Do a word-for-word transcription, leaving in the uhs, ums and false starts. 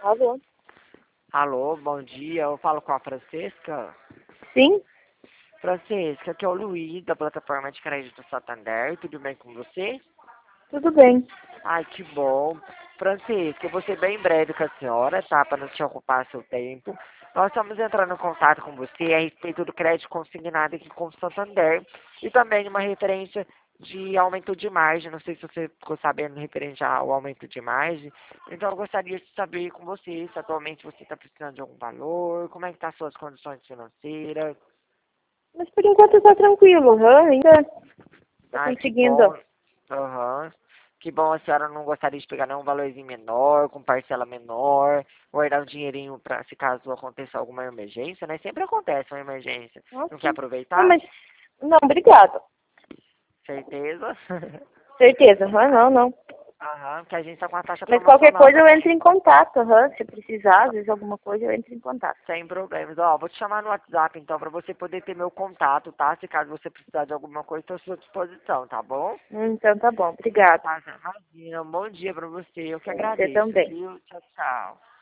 Alô? Alô, bom dia. Eu falo com a Francesca. Sim? Francesca, aqui é o Luiz, da plataforma de crédito Santander. Tudo bem com você? Tudo bem. Ai, que bom. Francesca, eu vou ser bem breve com a senhora, tá? Para não te ocupar seu tempo. Nós estamos entrando em contato com você a respeito do crédito consignado aqui com o Santander. E também uma referência de aumento de margem. Não sei se você ficou sabendo referente ao aumento de margem. Então eu gostaria de saber com você se atualmente você está precisando de algum valor, como é que estão as suas condições financeiras. Mas por enquanto tá tranquilo, aham, ainda tô Ai, que conseguindo. bom. Aham. Que bom, a senhora não gostaria de pegar nenhum valorzinho menor, com parcela menor, guardar um dinheirinho para se caso aconteça alguma emergência, né? Sempre acontece uma emergência. Não quer Nossa. Não, aproveitar? mas. Não, obrigado. Certeza? Certeza, aham, não, não. Aham, que a gente está com a taxa Mas qualquer promocional coisa eu também. entro em contato, aham. Se precisar, às vezes alguma coisa eu entro em contato. Sem problemas. Ó, vou te chamar no WhatsApp então para você poder ter meu contato, tá? Se caso você precisar de alguma coisa, estou à sua disposição, tá bom? Então tá bom, obrigado. Tá, imagina. Um bom dia para você. Eu que Você agradeço, também. viu? Tchau, tchau.